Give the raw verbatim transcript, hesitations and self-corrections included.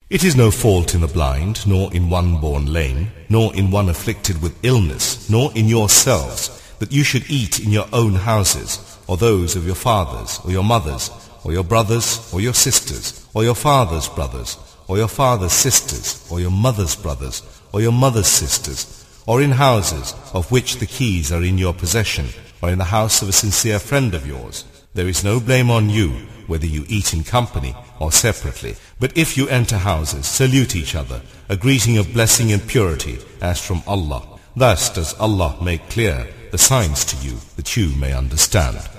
It is no fault in the blind, nor in one born lame, nor in one afflicted with illness, nor in yourselves, that you should eat in your own houses, or those of your fathers, or your mothers, or your brothers, or your sisters, or your father's brothers, or your father's sisters, or your mother's brothers, or your mother's sisters, or in houses of which the keys are in your possession, or in the house of a sincere friend of yours. There is no blame on you, whether you eat in company or separately. But if you enter houses, salute each other, a greeting of blessing and purity, as from Allah. Thus does Allah make clear the signs to you, that you may understand.